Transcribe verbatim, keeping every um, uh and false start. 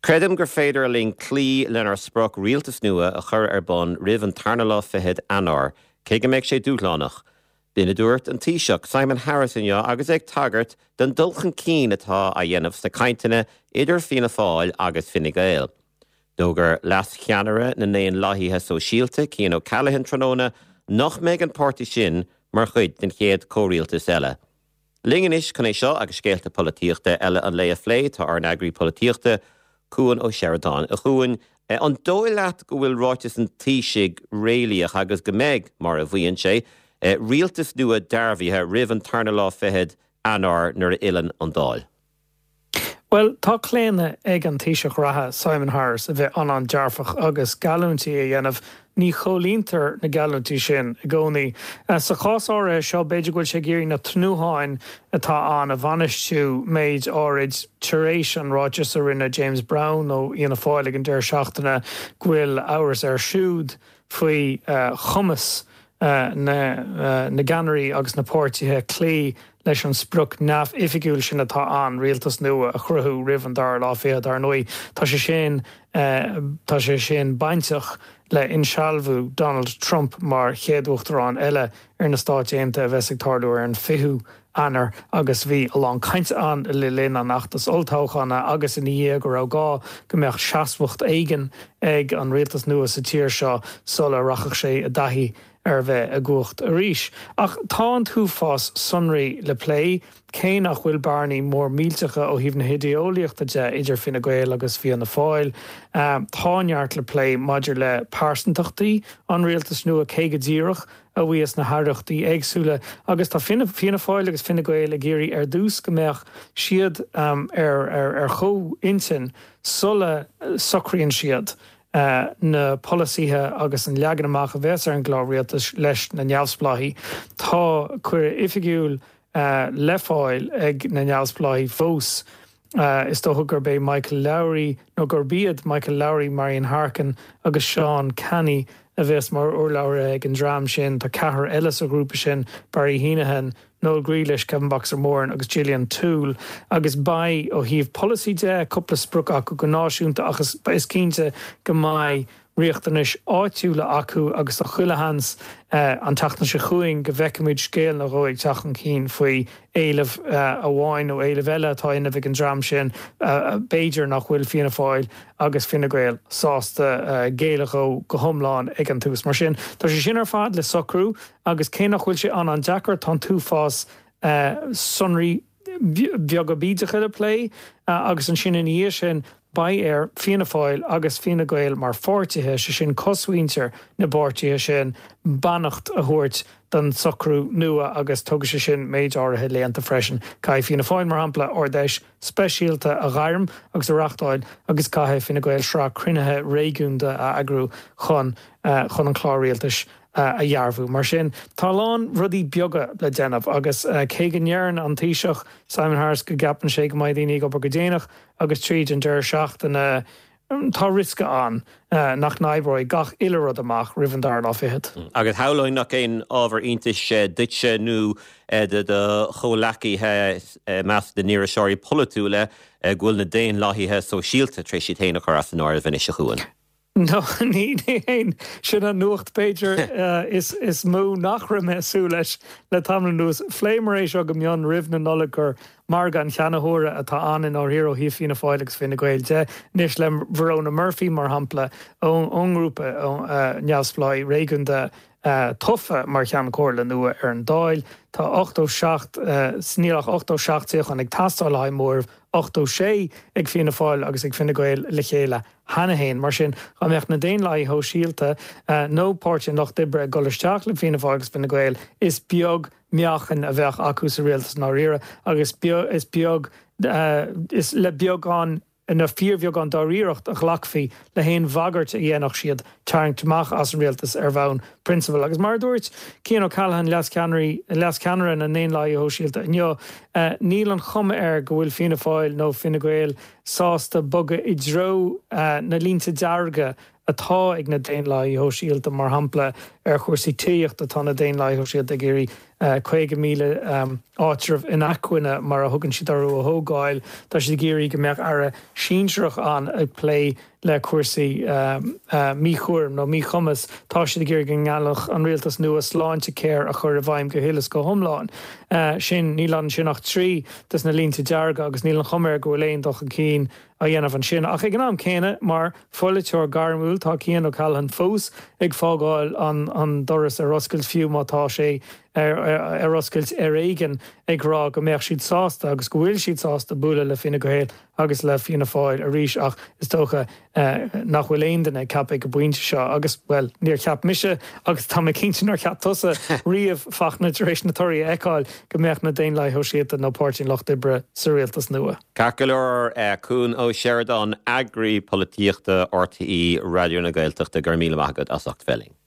Credim gur féidir a líon clí lenar sprach rialtas nua a chur ar bon ribh an tarnala fihead anar, cé go méid sé dúlánach. Bína dúirt an Taoiseach Simon Harrison jo agus ag tagart den dulchan cín atá a dhéanamh sa cainteanna idir Fianna Fáil agus Fine Gael. Dógur las cheanara na néon láithíthe so síalta cían ó Callahan tróna nach méid an pártaí sin mar chuid den chéad córialtas eile. Lingan is chun é seo agus scéalta polítíochta eile an léa phlé tá ar an eagraí polítíochta Cuan ó Sheridan a chuan an dóil leat go bhfuil ráitis an tísigh réalaach agus go méid mar a bhíonn sé rialtas nua darbhíthe ribh an tarnala fihead anar nuair a ilan an dáil. Well, tá cléine ag an Taoiseach ratha Simon Harris a bheith an an dearfach agus galúntí a dhéanamh ní cholíntar na galúntí sin a gcónaí. Sa chás ára seo beidir goil sé géirí na trnúháin atá an a bhanistú méid árid tuéis an ráitis a rinne James Brown ó Fianna Fáil an deir seachtainna ghuiil áras ar siúd faoi uh, chumas uh, na, uh, na ganairí agus na pórtaithe clí leis an spruc neamh ifigiúil sin atá an rialtas nua a chruthú ribh an dar lá féad ar nuí. Tá sé sin uh, tá sé sin bainteach le insealbhú Donald Trump mar chéadúachtarán eile ar na Stáit Aontaithe a bheits ag tarlú ar an fiú anar agus bhí a lá cainte an le linn an achtas oltáchanna agus in dhé go raibh gá go mbeadh seasmhacht éigean ag an rialtas nua sa tír seo sola rachadh sé a dtaithí ar bheith a gcuacht a rís. Ach tá an túfás sonraí le plé, cé nach bhfuil barnaí mór mílteacha ó híomh na hideolaíochta de idir Fine Gael agus Fianna Fáil. Um, Táneart le plé maidir le páirsantaachtaí an rialtas nua cé go díreach a bhuias na hardachtaí éagsúla agus tá Fianna Fáil agus Fine Gael a géirí ar dús go mbeadh siad um, ar, ar, ar chó intin sola socraíonn siad. Uh, na polisíthe agus an leagan amach a bheits ar an gláirialtas leis na neamhspláithí. Tá cuir ifigiúil uh, le fáil ag na neamhspláithí fós. Uh, is tócha gur bé Michael Lowry, nó gur bíad Michael Lowry, Marion Harkin agus Sean Canny a bheits mar urlaure ag an drám sin, tá cethir eiles a grúpa sin, Barry Heenahan, Noel Grealish, Kevin Boxer-Moran agus Gillian Toole, agus bai ó híomh policy de coppla spruc acu go náisiúnta agus is cínte go mai riachtanis áitiúla acu agus a chuilehans uh, an tachna se chuing go bhheicimiid scéal na roiig tachan cín faoi éileh uh, a bháin ó éileh eile tá ina bhíh an drám sin uh, Beidir nach bhfuil Fianna Fáil agus Fine Gael sásta uh, géalach ó go thomláin ag an tús mar sin. Tá sé sin ar fad le socrú agus cé nach bhfuil sé an an deacar tá túfás uh, sonraí bheag go bídeacha le plé uh, agus an sin in dhé sin bai ar Fianna Fáil agus Fine Gael mar fórtaithe se sin cosmhaintear na báirtaithe sin bannacht a thuirt don socrú nua agus tugas sé sin méid áirithe léanta freisin. Cai Fianna Fáil mar hampla ordéis speisialta a gharm agus a reachtáil agus caithe Fine Gael srá cruinnithe réigiúnta a agrú chun uh, chun an chláirialtas Uh, a dhearbhú. Mar sin, tá lán rudí beaga le déanamh agus uh, cé go ndearan an Taoiseach Simon Harris go gapan sé go maith daoine go go déanach agus tríd an deir seachtain uh, um, tá risca an uh, nach naibhróid gach ile rud amach ribh an dar lá fihead. Mm. Agus howlainn nach éon ábhar iontais uh, duitse nó uh, de, de cholachaíthe uh, meas de níra seoirí polúile uh, ghfuil na déon láithíthe so síalta tréis si téanach chu as an áir bhaine se chuain. No, ní éon sin an nuacht Beidir uh, is, is mú nach raimesú leis le tamla nús fléimaréis a go mion ribh na nolachar mar gan cheannathóra atá an in áthír ó hí Fianna Fáil agus Fine Gael de níos le Verona Murphy mar hampla ón grúpa ó neamhspláí réigiúnta uh, tufa mar cheann cóirla nua ar an dáil. Tá ochtó seacht uh, snílach ochtó seachtaíoch an ag tastáil haimór ochtó sé ag Fianna Fáil agus ag Fine Gael le chéile hanahéin mar sin a meach na déon lai ho síalta uh, nó páirte nach dibre golisteach le Fianna Fáil agus Fine Gael is beag meachan a bheith acu sa rialtas ná riire agus beag, is beag uh, is le beag an in a fíormheag an dáíireacht a ghlacfaí le héon bhagart a dhéanach siad tearngtamach as an rialtas ar bhain principal. Agus mar dúirt Cian Ó Callaghan leas ceanara na néon lá ó síalta. Nio, uh, níl an chuma ar go bhfuil Fianna Fáil nó Fine Gael sásta boga i dro uh, na línta dearga atá ag na déon lá ó síalta mar hampla ar chuirsaí tíocht atá na déon lá ó síalta géirí chuige míle áitrih in acuine mar a thugann siad arú a thógáil, tá si géirí go mbeadh ar a sínsreach an ag play le cuasaí míchuairm nó mí chumas, tá si géir go ngealach an rialtas nua sláinte céir a chur a bhaim go hélas go thomláin. Sin níl an sin nach trí dus na línta dearga agus níl an choméir go léon doch an cín a dhéanamh an sin. Ach ag an am céine mar foileteoir garmúil tá cían ó cailhan fós ag fágáil an, an doras a roscailt fiú mátá sé ar, ar, ar roscailt ar éigen ag rá go mbeadh siad sásta agus go bhfuil siad sásta bula le fine go héal agus le fine fáil a ríis ach is tócha uh, nach bhfuil éon den ag cap ag go buinte seo agus well níor ceap mise agus tá cinnte ar ceap tusa riamh fachna éis na toirí eáil go mbeadh na daon le hoisiata nó páirtín Loch Dibre sa rialtas nua. Cacalir cún ó Sheridan agri políochta R T E radio na Gaeltachta gur míle maigad as ocht felling.